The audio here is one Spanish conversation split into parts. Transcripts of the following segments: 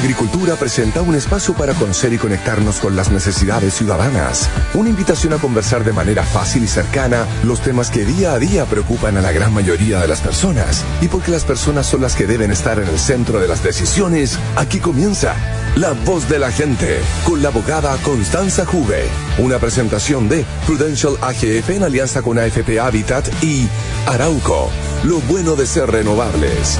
Agricultura presenta un espacio para conocer y conectarnos con las necesidades ciudadanas. Una invitación a conversar de manera fácil y cercana los temas que día a día preocupan a la gran mayoría de las personas. Y porque las personas son las que deben estar en el centro de las decisiones, aquí comienza La Voz de la Gente, con la abogada Constanza Juve. Una presentación de Prudential AGF en alianza con AFP Habitat y Arauco, lo bueno de ser renovables.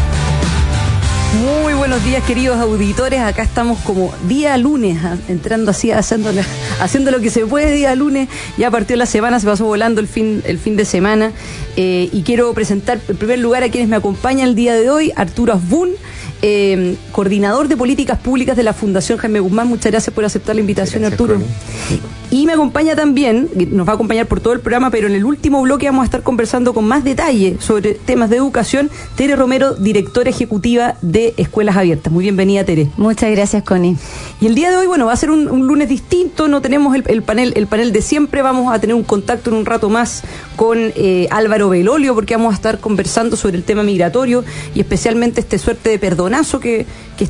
Muy buenos días, queridos auditores. Acá estamos como día lunes, entrando así, haciendo lo que se puede día lunes. Ya partió la semana, se pasó volando el fin de semana. Y quiero presentar en primer lugar a quienes me acompañan el día de hoy. Arturo Asbun, coordinador de políticas públicas de la Fundación Jaime Guzmán. Muchas gracias por aceptar la invitación, gracias, Arturo. Y me acompaña también, nos va a acompañar por todo el programa, pero en el último bloque vamos a estar conversando con más detalle sobre temas de educación, Tere Romero, directora ejecutiva de Escuelas Abiertas. Muy bienvenida, Tere. Muchas gracias, Connie. Y el día de hoy, bueno, va a ser un lunes distinto, no tenemos el panel de siempre, vamos a tener un contacto en un rato más con Álvaro Belolio, porque vamos a estar conversando sobre el tema migratorio y especialmente este suerte de perdonazo que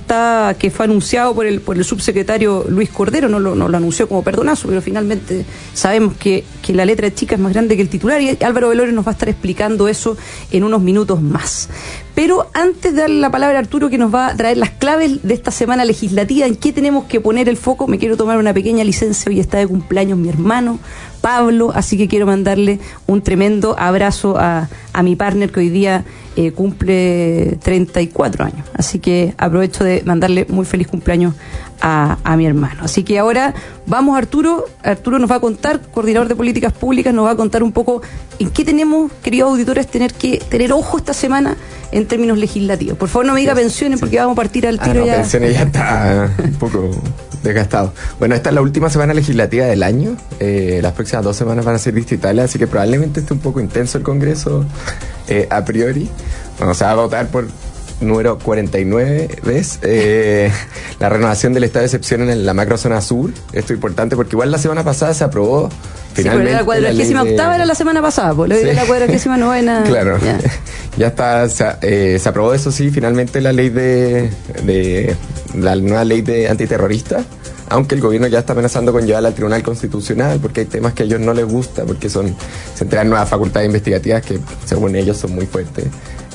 fue anunciado por el subsecretario Luis Cordero. No lo anunció como perdonazo, pero finalmente sabemos que la letra chica es más grande que el titular, y Álvaro Belolio nos va a estar explicando eso en unos minutos más. Pero antes de darle la palabra a Arturo, que nos va a traer las claves de esta semana legislativa, en qué tenemos que poner el foco, me quiero tomar una pequeña licencia. Hoy está de cumpleaños mi hermano Pablo, así que quiero mandarle un tremendo abrazo a mi partner, que hoy día cumple 34 años. Así que aprovecho de mandarle muy feliz cumpleaños a mi hermano. Así que ahora vamos, Arturo nos va a contar, coordinador de políticas públicas, nos va a contar un poco en qué tenemos, queridos auditores, tener ojo esta semana en términos legislativos. Por favor, no me diga pensiones, porque vamos a partir al tiro. Ya. Pensiones ya está un poco desgastado. Bueno, esta es la última semana legislativa del año. Las próximas 2 semanas van a ser distritales, así que probablemente esté un poco intenso el Congreso a priori. Bueno, se va a votar por número 49 veces la renovación del estado de excepción en la macrozona sur. Esto es importante porque igual la semana pasada se aprobó finalmente. Sí, pero la 48ª era la semana pasada, pues lo de la 49ª. Claro, ya está, se aprobó, eso sí, finalmente la ley de la nueva ley de antiterrorista, aunque el gobierno ya está amenazando con llevarla al Tribunal Constitucional porque hay temas que a ellos no les gusta, porque se entregan nuevas facultades investigativas que según ellos son muy fuertes.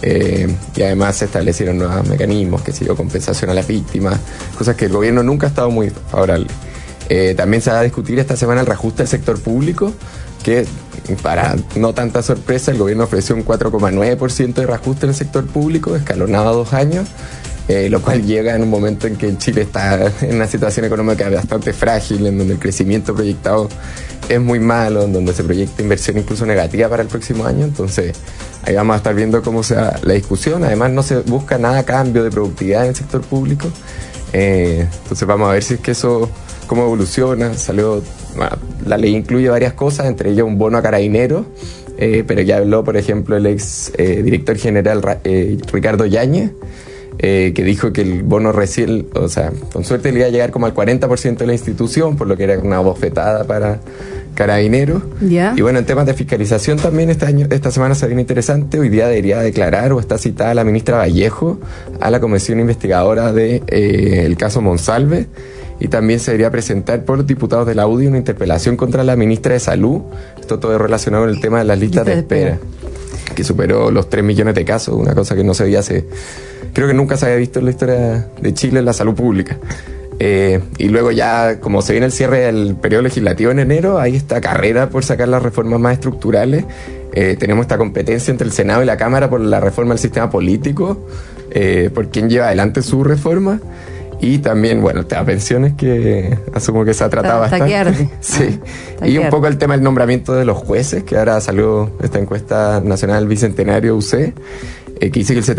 Y además se establecieron nuevos mecanismos, que sirvió compensación a las víctimas, cosas que el gobierno nunca ha estado muy favorable. También se va a discutir esta semana el reajuste del sector público, que para no tanta sorpresa el gobierno ofreció un 4,9% de reajuste en el sector público, escalonado a 2 años, lo cual llega en un momento en que Chile está en una situación económica bastante frágil, en donde el crecimiento proyectado es muy malo, en donde se proyecta inversión incluso negativa para el próximo año. Entonces ahí vamos a estar viendo cómo sea la discusión. Además no se busca nada a cambio de productividad en el sector público, entonces vamos a ver si es que eso, cómo evoluciona. La ley incluye varias cosas, entre ellas un bono a carabineros, pero ya habló, por ejemplo, el ex director general Ricardo Yáñez, que dijo que el bono recién, o sea, con suerte le iba a llegar como al 40% de la institución, por lo que era una bofetada para Carabineros. Yeah. Y bueno, en temas de fiscalización también esta semana se viene interesante. Hoy día debería declarar, o está citada, la ministra Vallejo a la comisión investigadora de el caso Monsalve, y también se debería presentar por los diputados de la UDI una interpelación contra la ministra de Salud. Esto todo es relacionado con el tema de las listas de espera, que superó los 3 millones de casos, una cosa que no se veía creo que nunca se había visto en la historia de Chile en la salud pública. Y luego ya, como se viene el cierre del periodo legislativo en enero, hay esta carrera por sacar las reformas más estructurales. Tenemos esta competencia entre el Senado y la Cámara por la reforma del sistema político, por quién lleva adelante su reforma. Y también, bueno, el tema de pensiones, que asumo que se ha tratado bastante. Sí. Y un poco el tema del nombramiento de los jueces, que ahora salió esta encuesta nacional Bicentenario UC, que dice que el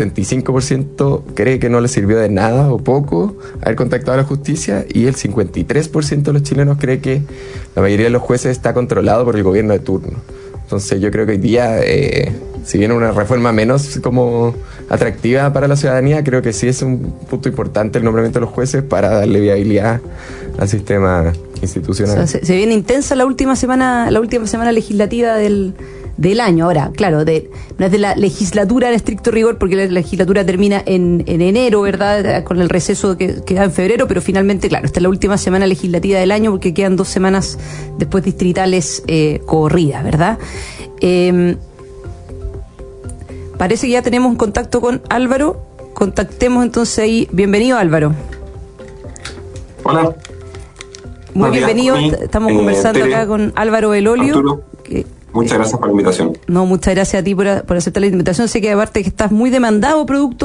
75% cree que no le sirvió de nada o poco haber contactado a la justicia, y el 53% de los chilenos cree que la mayoría de los jueces está controlado por el gobierno de turno. Entonces yo creo que hoy día, si viene una reforma menos como atractiva para la ciudadanía, creo que sí es un punto importante el nombramiento de los jueces para darle viabilidad al sistema institucional. O sea, se viene intensa la última semana legislativa del del año. Ahora, claro, no es de la legislatura en estricto rigor, porque la legislatura termina en enero, ¿verdad? Con el receso que da en febrero, pero finalmente, claro, esta es la última semana legislativa del año, porque quedan 2 semanas después distritales corridas, ¿verdad? Parece que ya tenemos un contacto con Álvaro. Contactemos entonces ahí. Bienvenido, Álvaro. Hola. Muy bienvenido. Estamos conversando acá con Álvaro Belolio. Arturo, muchas gracias por la invitación. No, muchas gracias a ti por aceptar la invitación. Sé que aparte que estás muy demandado producto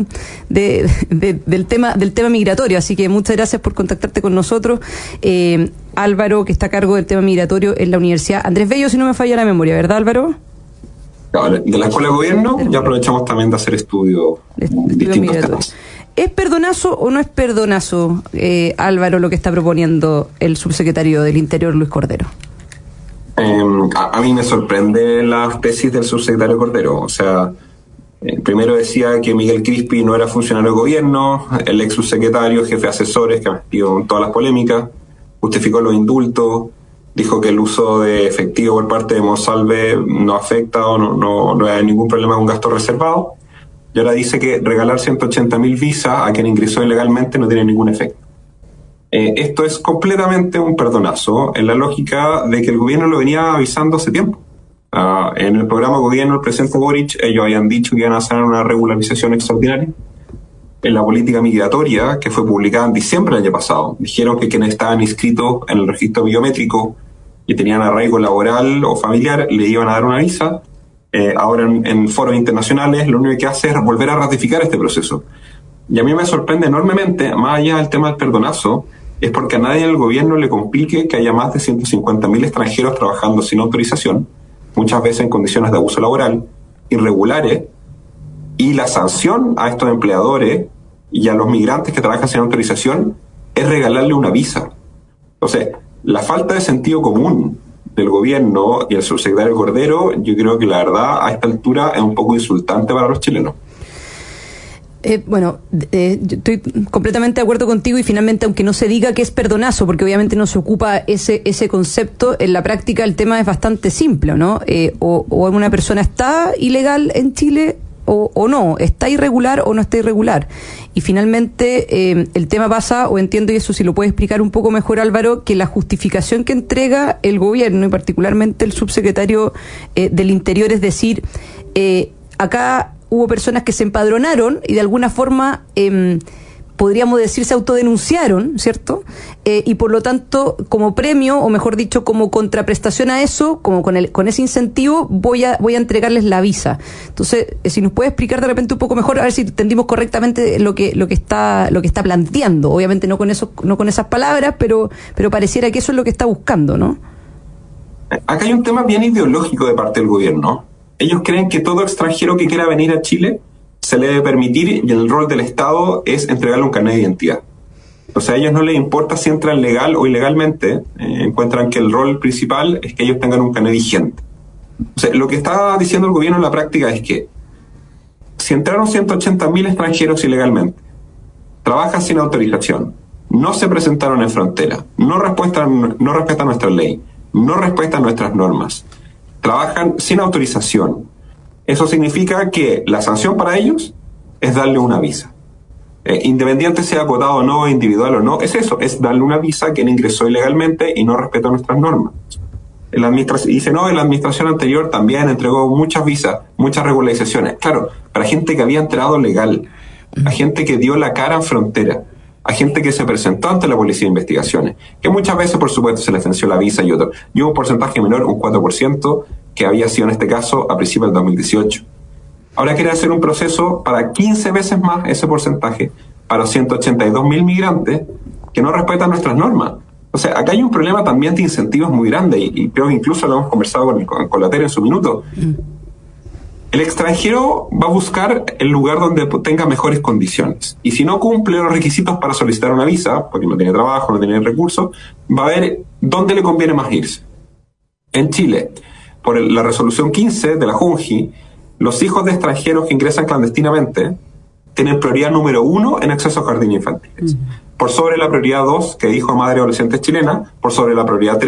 del tema migratorio, así que muchas gracias por contactarte con nosotros. Álvaro, que está a cargo del tema migratorio en la Universidad Andrés Bello, si no me falla la memoria, ¿verdad, Álvaro? De la Escuela de Gobierno, ya aprovechamos también de hacer estudios distintos temas. ¿Es perdonazo o no es perdonazo, Álvaro, lo que está proponiendo el subsecretario del Interior, Luis Cordero? A mí me sorprende la tesis del subsecretario Cordero. O sea, primero decía que Miguel Crispi no era funcionario de gobierno, el ex subsecretario, jefe de asesores, que ha metido en todas las polémicas, justificó los indultos, dijo que el uso de efectivo por parte de Monsalve no afecta o no hay ningún problema con gasto reservado. Y ahora dice que regalar 180.000 visas a quien ingresó ilegalmente no tiene ningún efecto. Esto es completamente un perdonazo en la lógica de que el gobierno lo venía avisando hace tiempo. En el programa de gobierno del presidente Boric, ellos habían dicho que iban a hacer una regularización extraordinaria. En la política migratoria, que fue publicada en diciembre del año pasado, dijeron que quienes estaban inscritos en el registro biométrico y tenían arraigo laboral o familiar le iban a dar una visa. Ahora en foros internacionales lo único que hace es volver a ratificar este proceso. Y a mí me sorprende enormemente, más allá del tema del perdonazo, es porque a nadie en el gobierno le complique que haya más de 150.000 extranjeros trabajando sin autorización, muchas veces en condiciones de abuso laboral, irregulares, y la sanción a estos empleadores y a los migrantes que trabajan sin autorización es regalarle una visa. Entonces, la falta de sentido común del gobierno y el subsecretario Cordero, yo creo que la verdad a esta altura es un poco insultante para los chilenos. Yo estoy completamente de acuerdo contigo y finalmente, aunque no se diga que es perdonazo, porque obviamente no se ocupa ese concepto, en la práctica el tema es bastante simple, ¿no? O una persona está ilegal en Chile o no, está irregular o no está irregular. Y finalmente el tema pasa, o entiendo, y eso sí lo puede explicar un poco mejor Álvaro, que la justificación que entrega el gobierno y particularmente el subsecretario del Interior, es decir, acá hubo personas que se empadronaron y de alguna forma, podríamos decir, se autodenunciaron, ¿cierto? Y por lo tanto, como premio, o mejor dicho, como contraprestación a eso, como con ese incentivo, voy a entregarles la visa. Entonces, si nos puede explicar de repente un poco mejor, a ver si entendimos correctamente lo que está planteando. Obviamente no con esas palabras, pero pareciera que eso es lo que está buscando, ¿no? Acá hay un tema bien ideológico de parte del gobierno. Ellos creen que todo extranjero que quiera venir a Chile se le debe permitir, y el rol del Estado es entregarle un carnet de identidad. O sea, a ellos no les importa si entran legal o ilegalmente, encuentran que el rol principal es que ellos tengan un carnet vigente. O sea, lo que está diciendo el gobierno en la práctica es que si entraron 180.000 extranjeros ilegalmente, trabajan sin autorización, no se presentaron en frontera, no respetan nuestra ley, no respetan nuestras normas, trabajan sin autorización, eso significa que la sanción para ellos es darle una visa. Independiente sea acotado o no, individual o no, es eso, es darle una visa a quien ingresó ilegalmente y no respeta nuestras normas. La administración anterior también entregó muchas visas, muchas regularizaciones. Claro, para gente que había entrado legal, a gente que dio la cara en frontera, a gente que se presentó ante la Policía de Investigaciones, que muchas veces, por supuesto, se les venció la visa y otro. Y hubo un porcentaje menor, un 4%, que había sido en este caso a principios del 2018. Ahora quiere hacer un proceso para 15 veces más ese porcentaje, para los 182.000 migrantes que no respetan nuestras normas. O sea, acá hay un problema también de incentivos muy grande, y creo que incluso lo hemos conversado con la Tere en su minuto. El extranjero va a buscar el lugar donde tenga mejores condiciones. Y si no cumple los requisitos para solicitar una visa, porque no tiene trabajo, no tiene recursos, va a ver dónde le conviene más irse. En Chile, por la resolución 15 de la JUNJI, los hijos de extranjeros que ingresan clandestinamente tienen prioridad número 1 en acceso a jardines infantiles. Por sobre la prioridad 2, que dijo madre adolescente chilena, por sobre la prioridad 3,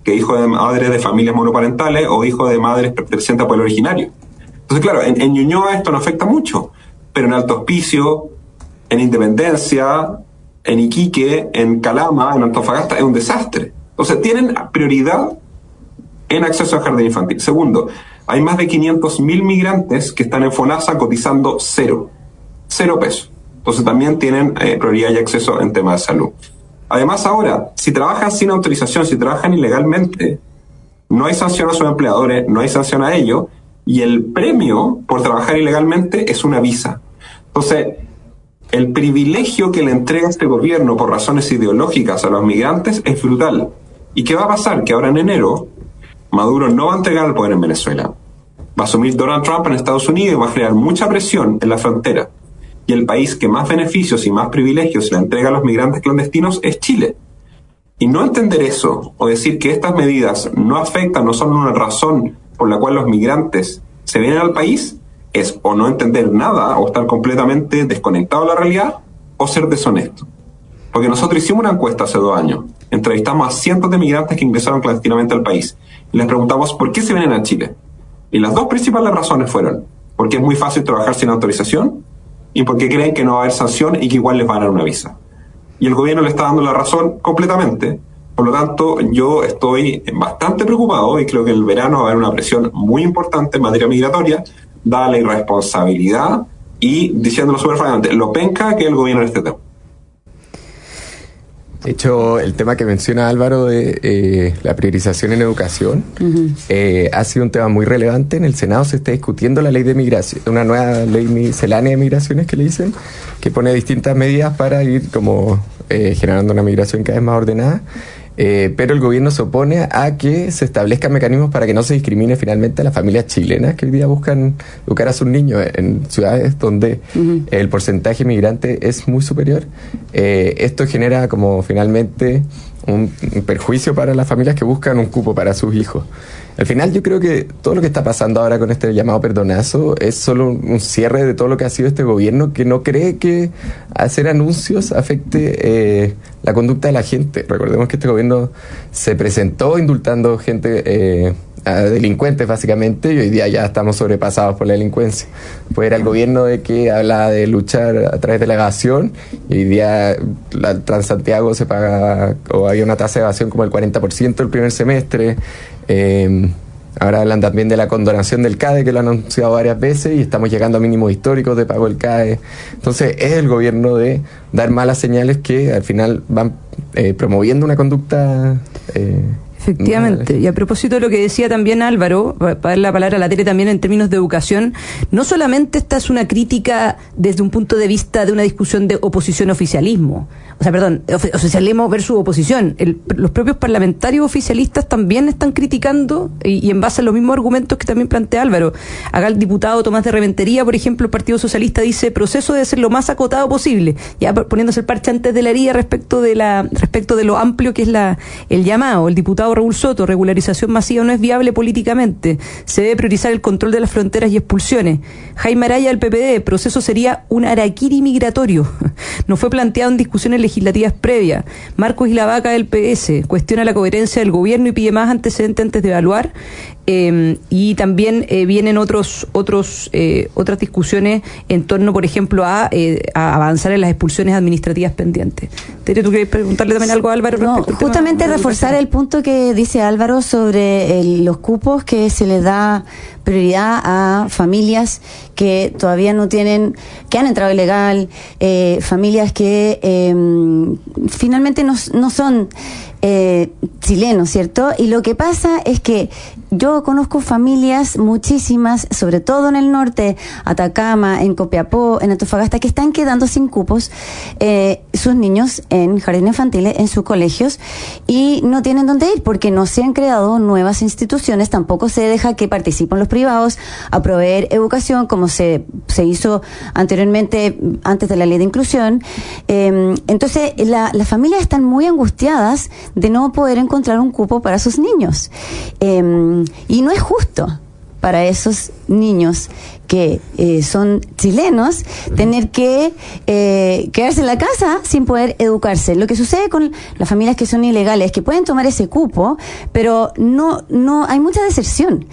que hijo de madres de familias monoparentales o hijo de madres pertenecientes a pueblo originario. Entonces, claro, en Ñuñoa esto no afecta mucho, pero en Alto Hospicio, en Independencia, en Iquique, en Calama, en Antofagasta, es un desastre. Entonces, tienen prioridad en acceso al jardín infantil. Segundo, hay más de 500.000 migrantes que están en FONASA cotizando cero pesos. Entonces, también tienen prioridad y acceso en temas de salud. Además, ahora, si trabajan sin autorización, si trabajan ilegalmente, no hay sanción a sus empleadores, no hay sanción a ellos, y el premio por trabajar ilegalmente es una visa. Entonces, el privilegio que le entrega este gobierno por razones ideológicas a los migrantes es brutal. ¿Y qué va a pasar? Que ahora en enero, Maduro no va a entregar el poder en Venezuela. Va a asumir Donald Trump en Estados Unidos y va a crear mucha presión en la frontera. Y el país que más beneficios y más privilegios le entrega a los migrantes clandestinos es Chile. Y no entender eso, o decir que estas medidas no afectan, no son una razón por la cual los migrantes se vienen al país, es o no entender nada, o estar completamente desconectado de la realidad, o ser deshonesto. Porque nosotros hicimos una encuesta hace 2 años, entrevistamos a cientos de migrantes que ingresaron clandestinamente al país, y les preguntamos por qué se vienen a Chile. Y las 2 principales razones fueron, porque es muy fácil trabajar sin autorización, y porque creen que no va a haber sanción y que igual les van a dar una visa. Y el gobierno le está dando la razón completamente. Por lo tanto, yo estoy bastante preocupado y creo que el verano va a haber una presión muy importante en materia migratoria, dada la irresponsabilidad y, diciéndolo súper francamente, lo penca que el gobierno en este tema. De hecho, el tema que menciona Álvaro de la priorización en educación ha sido un tema muy relevante. En el Senado se está discutiendo la ley de migración, una nueva ley miscelánea de migraciones que le dicen, que pone distintas medidas para ir como generando una migración cada vez más ordenada. Pero el gobierno se opone a que se establezcan mecanismos para que no se discrimine finalmente a las familias chilenas que hoy día buscan educar a sus niños en ciudades donde el porcentaje migrante es muy superior. Esto genera como finalmente un perjuicio para las familias que buscan un cupo para sus hijos. Al final yo creo que todo lo que está pasando ahora con este llamado perdonazo es solo un cierre de todo lo que ha sido este gobierno, que no cree que hacer anuncios afecte la conducta de la gente. Recordemos que este gobierno se presentó indultando gente, a delincuentes básicamente, y hoy día ya estamos sobrepasados por la delincuencia. Pues era el gobierno de que habla de luchar a través de la evasión, y hoy día la Transantiago se paga, o había una tasa de evasión como el 40% el primer semestre. Ahora hablan también de la condonación del CADE, que lo han anunciado varias veces, y estamos llegando a mínimos históricos de pago del CADE. Entonces es el gobierno de dar malas señales que al final van promoviendo una conducta Efectivamente, y a propósito de lo que decía también Álvaro, para dar la palabra a la Tere también en términos de educación, no solamente esta es una crítica desde un punto de vista de una discusión de oposición-oficialismo, oficialismo versus oposición. Los propios parlamentarios oficialistas también están criticando, y en base a los mismos argumentos que también plantea Álvaro. Acá el diputado Tomás de Rementería, por ejemplo, el Partido Socialista dice: proceso debe ser lo más acotado posible, ya poniéndose el parche antes de la herida respecto de lo amplio que es el llamado. El diputado Raúl Soto: regularización masiva no es viable políticamente, se debe priorizar el control de las fronteras y expulsiones. Jaime Araya del PPD: proceso sería un harakiri migratorio, no fue planteado en discusiones legislativas previas. Marcos Ilavaca del PS cuestiona la coherencia del gobierno y pide más antecedentes antes de evaluar. Y también vienen otras discusiones en torno, por ejemplo, a avanzar en las expulsiones administrativas pendientes. Tere, ¿tú quieres preguntarle también algo a Álvaro? No, justamente reforzar el punto que dice Álvaro sobre los cupos, que se les da prioridad a familias que todavía no tienen, que han entrado ilegal, familias que finalmente no son chilenos, ¿cierto? Y lo que pasa es que yo conozco familias, muchísimas, sobre todo en el norte, Atacama, en Copiapó, en Antofagasta, que están quedando sin cupos sus niños en jardines infantiles, en sus colegios, y no tienen dónde ir porque no se han creado nuevas instituciones, tampoco se deja que participen los privados a proveer educación como se hizo anteriormente, antes de la ley de inclusión. Entonces las familias están muy angustiadas de no poder encontrar un cupo para sus niños, y no es justo. para esos niños que son chilenos tener que quedarse en la casa sin poder educarse. Lo que sucede con las familias que son ilegales es que pueden tomar ese cupo, pero no hay mucha deserción.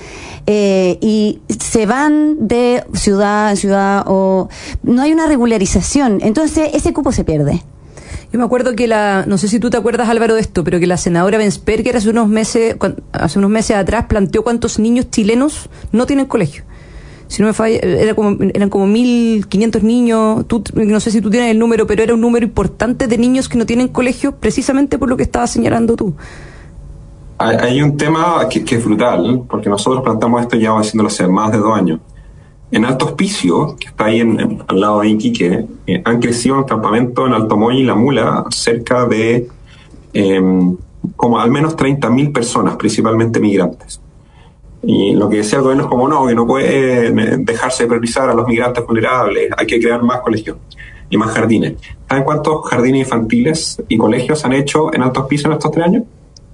Y se van de ciudad en ciudad o no hay una regularización. Entonces ese cupo se pierde. Yo me acuerdo que no sé si tú te acuerdas, Álvaro, de esto, pero que la senadora Bensperger hace unos meses atrás planteó cuántos niños chilenos no tienen colegio. Si no me falla, eran como 1.500 niños. No sé si tú tienes el número, pero era un número importante de niños que no tienen colegio, precisamente por lo que estabas señalando tú. Hay un tema que es brutal, porque nosotros plantamos esto ya haciéndolo hace más de 2 años. En Alto Hospicio, que está ahí al lado de Iquique, han crecido en el campamento en Alto Moy y La Mula cerca de como al menos 30.000 personas, principalmente migrantes. Y lo que decía el gobierno es como que no puede dejarse de priorizar a los migrantes vulnerables, hay que crear más colegios y más jardines. ¿Saben cuántos jardines infantiles y colegios han hecho en Alto Hospicio en estos 3 años?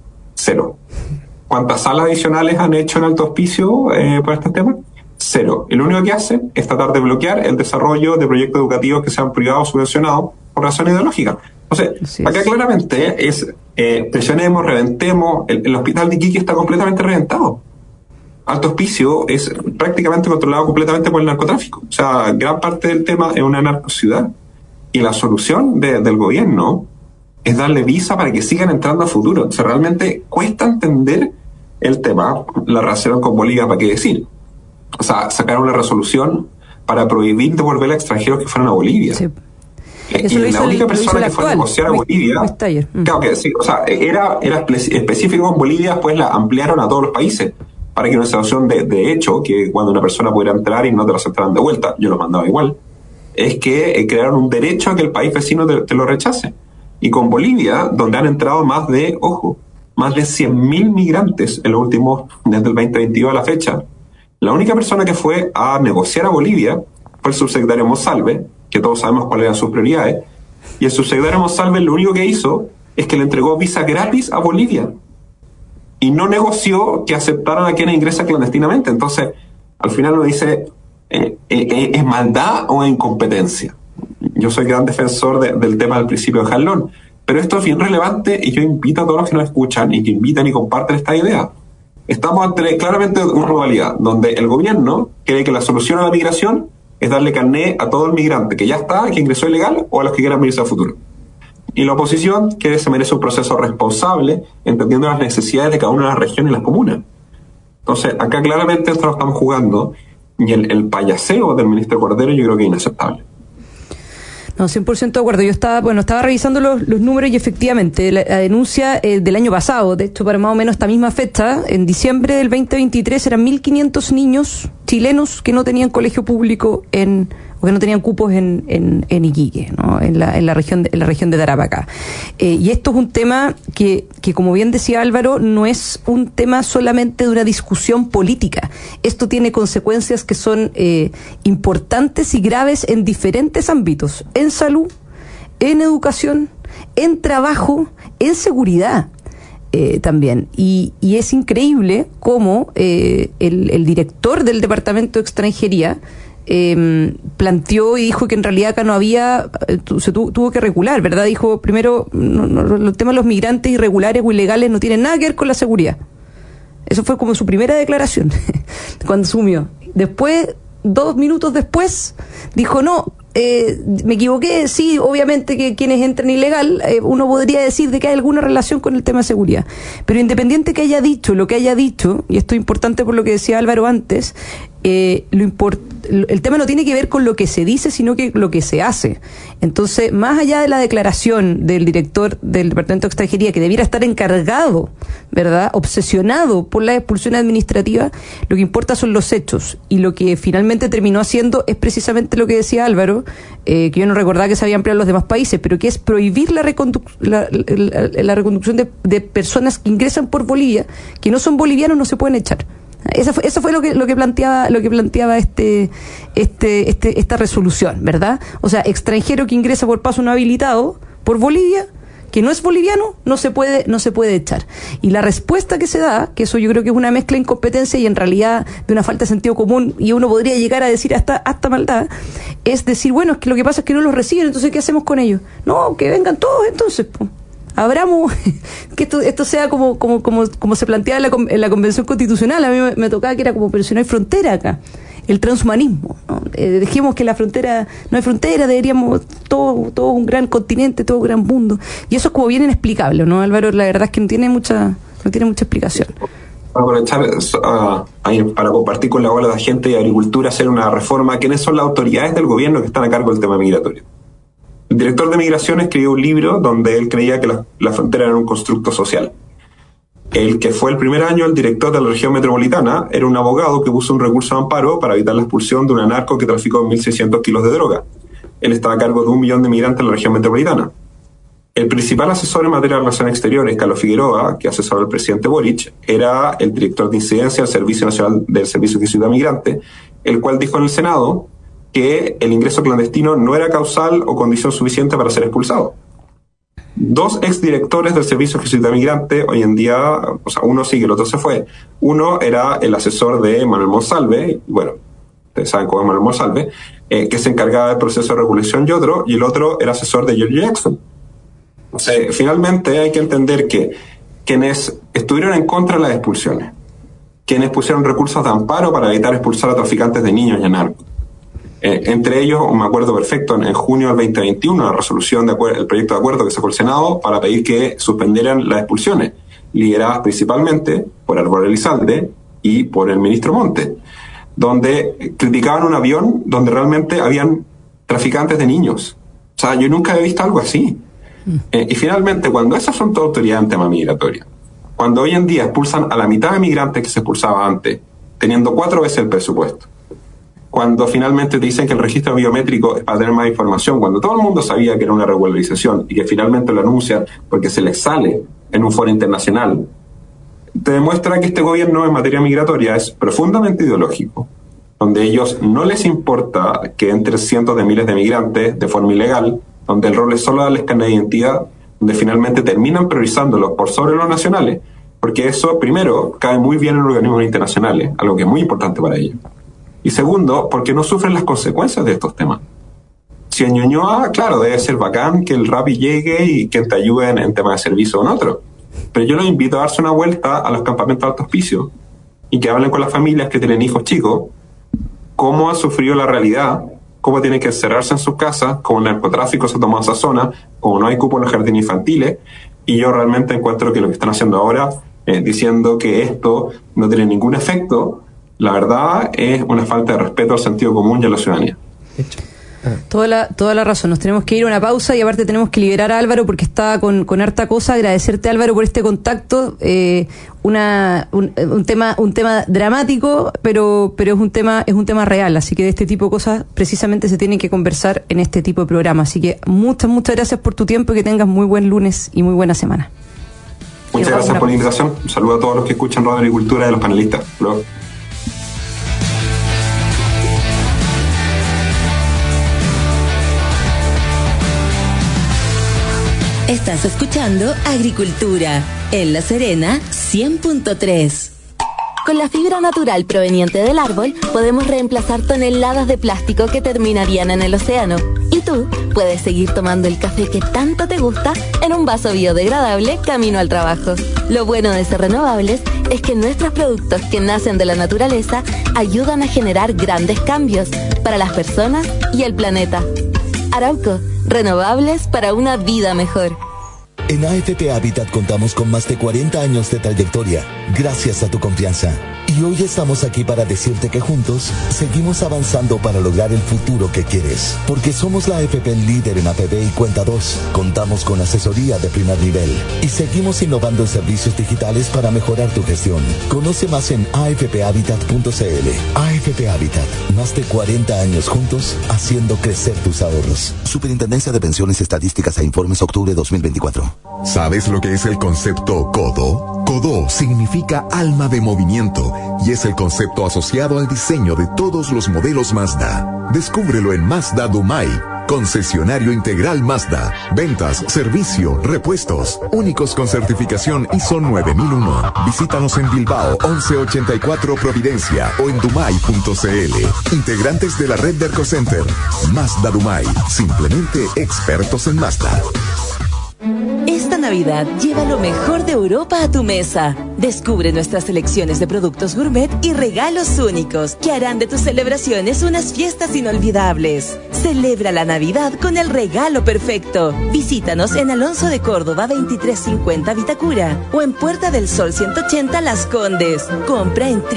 0. ¿Cuántas salas adicionales han hecho en Alto Hospicio por este tema? 0. Y lo único que hacen es tratar de bloquear el desarrollo de proyectos educativos que sean privados subvencionados por razones ideológicas. Entonces, acá claramente es presionemos, reventemos. El hospital de Iquique está completamente reventado. Alto Hospicio es prácticamente controlado completamente por el narcotráfico. O sea, gran parte del tema es una narcociudad. Y la solución del gobierno es darle visa para que sigan entrando a futuro. O sea, realmente cuesta entender el tema, la relación con Bolivia, ¿para qué decir? O sea, sacar una resolución para prohibir devolver a extranjeros que fueran a Bolivia. Sí. Y la única persona que fue a negociar a Bolivia, claro que sí, o sea, era específico en Bolivia, después la ampliaron a todos los países, para que una situación de hecho, que cuando una persona pudiera entrar y no te lo aceptaran de vuelta, yo lo mandaba igual, es que crearon un derecho a que el país vecino te lo rechace. Y con Bolivia, donde han entrado más de 100.000 migrantes en los últimos, desde el 2022 a la fecha, la única persona que fue a negociar a Bolivia fue el subsecretario Monsalve, que todos sabemos cuáles eran sus prioridades, y el subsecretario Monsalve lo único que hizo es que le entregó visa gratis a Bolivia y no negoció que aceptaran a quienes ingresan clandestinamente. Entonces, al final uno dice, ¿es maldad o es incompetencia? Yo soy gran defensor del tema del principio de Jalón, pero esto es bien relevante y yo invito a todos los que nos escuchan y que invitan y comparten esta idea. Estamos ante claramente una modalidad donde el gobierno cree que la solución a la migración es darle carné a todo el migrante que ya está, que ingresó ilegal, o a los que quieran venirse a futuro. Y la oposición que se merece un proceso responsable, entendiendo las necesidades de cada una de las regiones y las comunas. Entonces, acá claramente nosotros estamos jugando, y el payaseo del ministro Cordero yo creo que es inaceptable. No, 100% de acuerdo. Yo estaba revisando los números y efectivamente la denuncia del año pasado, de hecho para más o menos esta misma fecha, en diciembre del 2023 eran 1.500 niños chilenos que no tenían colegio público o que no tenían cupos en Iquique, ¿no? en la región de Tarapacá. Y esto es un tema que como bien decía Álvaro, no es un tema solamente de una discusión política. Esto tiene consecuencias que son importantes y graves en diferentes ámbitos, en salud, en educación, en trabajo, en seguridad. También. Y es increíble cómo el director del Departamento de Extranjería planteó y dijo que en realidad acá no había, tuvo que regular, ¿verdad? Dijo, primero, el tema de los migrantes irregulares o ilegales no tienen nada que ver con la seguridad. Eso fue como su primera declaración cuando asumió. Después, 2 minutos después, dijo, no, me equivoqué, sí, obviamente que quienes entran ilegal, uno podría decir de que hay alguna relación con el tema de seguridad. Pero independiente que haya dicho lo que haya dicho, y esto es importante por lo que decía Álvaro antes, el tema no tiene que ver con lo que se dice, sino que lo que se hace. Entonces, más allá de la declaración del director del Departamento de Extranjería, que debiera estar encargado, ¿verdad?, obsesionado por la expulsión administrativa, lo que importa son los hechos. Y lo que finalmente terminó haciendo es precisamente lo que decía Álvaro, que yo no recordaba que se había ampliado en los demás países, pero que es prohibir la reconducción de personas que ingresan por Bolivia, que no son bolivianos, no se pueden echar. Eso fue lo que planteaba esta resolución, ¿verdad? O sea, extranjero que ingresa por paso no habilitado por Bolivia, que no es boliviano, no se puede echar. Y la respuesta que se da, que eso yo creo que es una mezcla de incompetencia y en realidad de una falta de sentido común, y uno podría llegar a decir hasta maldad, es decir, bueno, es que lo que pasa es que no los reciben, entonces ¿qué hacemos con ellos? No, que vengan todos entonces, pues. Abramos que esto sea como se planteaba en la Convención Constitucional. A mí me tocaba que era como, pero si no hay frontera acá, el transhumanismo, ¿no? Dejemos que la frontera, no hay frontera, deberíamos todo un gran continente, todo un gran mundo, y eso es como bien inexplicable, ¿no, Álvaro? La verdad es que no tiene mucha explicación. Aprovechar para compartir con la ola de gente y agricultura, hacer una reforma. ¿Quiénes son las autoridades del gobierno que están a cargo del tema migratorio? El director de Migración escribió un libro donde él creía que la frontera era un constructo social. El que fue el primer año el director de la región metropolitana era un abogado que puso un recurso de amparo para evitar la expulsión de un narco que traficó 1.600 kilos de droga. Él estaba a cargo de 1 millón de migrantes en la región metropolitana. El principal asesor en materia de relaciones exteriores, Carlos Figueroa, que asesoró al presidente Boric, era el director de incidencia del Servicio Nacional del Servicio de Ciudad Migrante, el cual dijo en el Senado que el ingreso clandestino no era causal o condición suficiente para ser expulsado. 2 exdirectores del Servicio de Ciudad Migrante, hoy en día, o sea, uno sigue, el otro se fue. Uno era el asesor de Manuel Monsalve, bueno, ustedes saben cómo es Manuel Monsalve, que se encargaba del proceso de regulación y el otro era asesor de George Jackson. O sea, finalmente hay que entender que quienes estuvieron en contra de las expulsiones, quienes pusieron recursos de amparo para evitar expulsar a traficantes de niños y a narcos, entre ellos, me acuerdo perfecto, en junio del 2021, la resolución el proyecto de acuerdo que sacó el Senado para pedir que suspendieran las expulsiones, lideradas principalmente por Árbol Elizalde y por el ministro Montes, donde criticaban un avión donde realmente habían traficantes de niños. O sea, yo nunca he visto algo así. Y finalmente, cuando esas son todas autoridades en tema migratorio, cuando hoy en día expulsan a la mitad de migrantes que se expulsaba antes, teniendo 4 veces el presupuesto, cuando finalmente te dicen que el registro biométrico es para tener más información, cuando todo el mundo sabía que era una regularización y que finalmente lo anuncian porque se les sale en un foro internacional, te demuestra que este gobierno en materia migratoria es profundamente ideológico, donde a ellos no les importa que entren cientos de miles de migrantes de forma ilegal, donde el rol es solo darles carnet de identidad, donde finalmente terminan priorizándolos por sobre los nacionales, porque eso, primero, cae muy bien en organismos internacionales, algo que es muy importante para ellos. Y segundo, porque no sufren las consecuencias de estos temas. Si en Ñuñoa, claro, debe ser bacán que el Rappi llegue y que te ayuden en temas de servicio o en otro. Pero yo los invito a darse una vuelta a los campamentos de alto hospicio y que hablen con las familias que tienen hijos chicos, cómo han sufrido la realidad, cómo tienen que encerrarse en sus casas, cómo el narcotráfico se ha tomado esa zona, cómo no hay cupo en los jardines infantiles. Y yo realmente encuentro que lo que están haciendo ahora, diciendo que esto no tiene ningún efecto, la verdad es una falta de respeto al sentido común y a la ciudadanía. Toda la razón. Nos tenemos que ir a una pausa y aparte tenemos que liberar a Álvaro porque está con harta cosa. Agradecerte, Álvaro, por este contacto. Un tema dramático, pero es un tema real. Así que de este tipo de cosas precisamente se tienen que conversar en este tipo de programa. Así que muchas gracias por tu tiempo y que tengas muy buen lunes y muy buena semana. Muchas gracias por la invitación. Un saludo a todos los que escuchan Radio Agricultura y a los panelistas. Luego. Estás escuchando Agricultura en La Serena 100.3. Con la fibra natural proveniente del árbol podemos reemplazar toneladas de plástico que terminarían en el océano. Y tú puedes seguir tomando el café que tanto te gusta en un vaso biodegradable camino al trabajo. Lo bueno de ser renovables es que nuestros productos que nacen de la naturaleza ayudan a generar grandes cambios para las personas y el planeta. Arauco, renovables para una vida mejor. En AFP Habitat contamos con más de 40 años de trayectoria, gracias a tu confianza. Y hoy estamos aquí para decirte que juntos seguimos avanzando para lograr el futuro que quieres. Porque somos la AFP líder en APB y Cuenta 2. Contamos con asesoría de primer nivel. Y seguimos innovando en servicios digitales para mejorar tu gestión. Conoce más en afphabitat.cl. AFP Habitat, más de 40 años juntos, haciendo crecer tus ahorros. Superintendencia de Pensiones, Estadísticas e Informes, octubre 2024. ¿Sabes lo que es el concepto CODO? CODO significa alma de movimiento y es el concepto asociado al diseño de todos los modelos Mazda. Descúbrelo en Mazda Dumai, Concesionario Integral Mazda. Ventas, servicio, repuestos. Únicos con certificación ISO 9001. Visítanos en Bilbao 1184 Providencia o en dumay.cl. Integrantes de la red de Ercocenter. Mazda Dumay. Simplemente expertos en Mazda. Esta Navidad lleva lo mejor de Europa a tu mesa. Descubre nuestras selecciones de productos gourmet y regalos únicos que harán de tus celebraciones unas fiestas inolvidables. Celebra la Navidad con el regalo perfecto. Visítanos en Alonso de Córdoba 2350 Vitacura o en Puerta del Sol 180 Las Condes. Compra en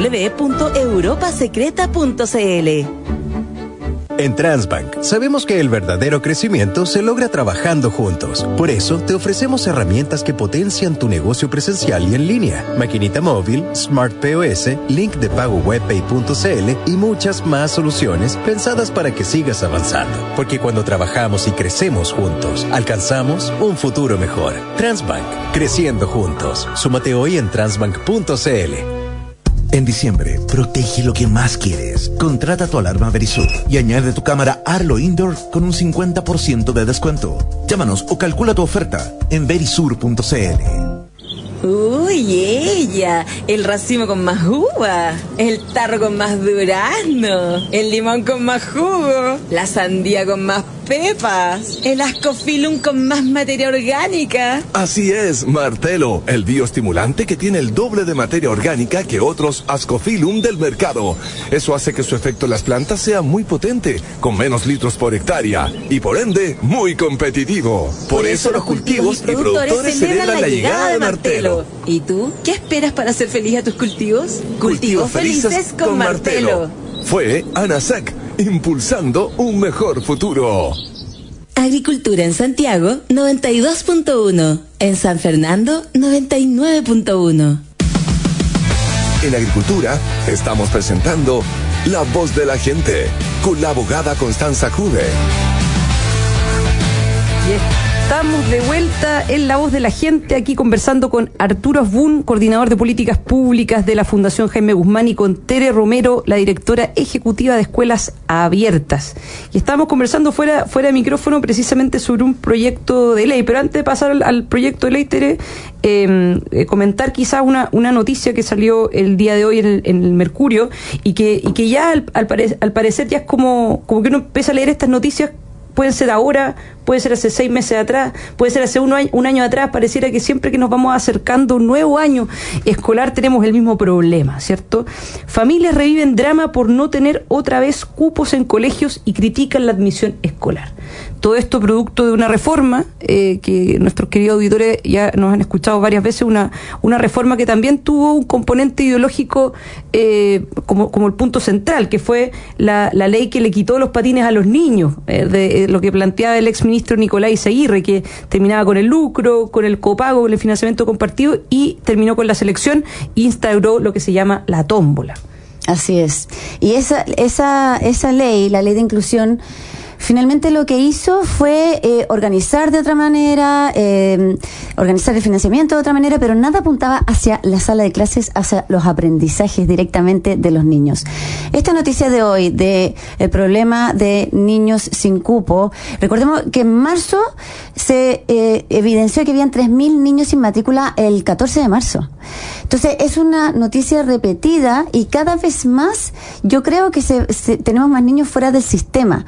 www.europasecreta.cl. En Transbank sabemos que el verdadero crecimiento se logra trabajando juntos. Por eso te ofrecemos herramientas que potencian tu negocio presencial y en línea. Maquinita móvil, Smart POS, link de pago webpay.cl y muchas más soluciones pensadas para que sigas avanzando. Porque cuando trabajamos y crecemos juntos, alcanzamos un futuro mejor. Transbank, creciendo juntos. Súmate hoy en transbank.cl. En diciembre, protege lo que más quieres. Contrata tu alarma Verisur y añade tu cámara Arlo Indoor con un 50% de descuento. Llámanos o calcula tu oferta en verisur.cl. Uy, ella, el racimo con más uva, el tarro con más durazno, el limón con más jugo, la sandía con más pepas, el ascofilum con más materia orgánica. Así es, Martelo, el bioestimulante que tiene el doble de materia orgánica que otros ascofilum del mercado. Eso hace que su efecto en las plantas sea muy potente, con menos litros por hectárea y por ende muy competitivo. Por eso los cultivos y productores celebran la llegada de Martelo. ¿Y tú? ¿Qué esperas para hacer feliz a tus cultivos? Cultivos felices con Martelo. Fue ANASEC, impulsando un mejor futuro. Agricultura en Santiago, 92.1. En San Fernando, 99.1. En Agricultura estamos presentando La Voz de la Gente con la abogada Constanza Jude. Estamos de vuelta en La Voz de la Gente, aquí conversando con Arturo Asbun, coordinador de políticas públicas de la Fundación Jaime Guzmán, y con Tere Romero, la directora ejecutiva de Escuelas Abiertas. Y estábamos conversando fuera de micrófono precisamente sobre un proyecto de ley, pero antes de pasar al proyecto de ley, Tere, comentar quizás una noticia que salió el día de hoy en el Mercurio y que ya al parecer ya es como que uno empieza a leer estas noticias. Pueden ser ahora, puede ser hace 6 meses atrás, puede ser hace un año atrás. Pareciera que siempre que nos vamos acercando a un nuevo año escolar tenemos el mismo problema, ¿cierto? Familias reviven drama por no tener otra vez cupos en colegios y critican la admisión escolar. Todo esto producto de una reforma que nuestros queridos auditores ya nos han escuchado varias veces, una reforma que también tuvo un componente ideológico como el punto central, que fue la ley que le quitó los patines a los niños, de lo que planteaba el exministro Nicolás Aguirre, que terminaba con el lucro, con el copago, con el financiamiento compartido, y terminó con la selección e instauró lo que se llama la tómbola. Así es. Y esa ley, la ley de inclusión, finalmente lo que hizo fue organizar de otra manera, organizar el financiamiento de otra manera, pero nada apuntaba hacia la sala de clases, hacia los aprendizajes directamente de los niños. Esta noticia de hoy, de el problema de niños sin cupo, recordemos que en marzo se evidenció que habían 3.000 niños sin matrícula el 14 de marzo. Entonces es una noticia repetida y cada vez más yo creo que tenemos más niños fuera del sistema.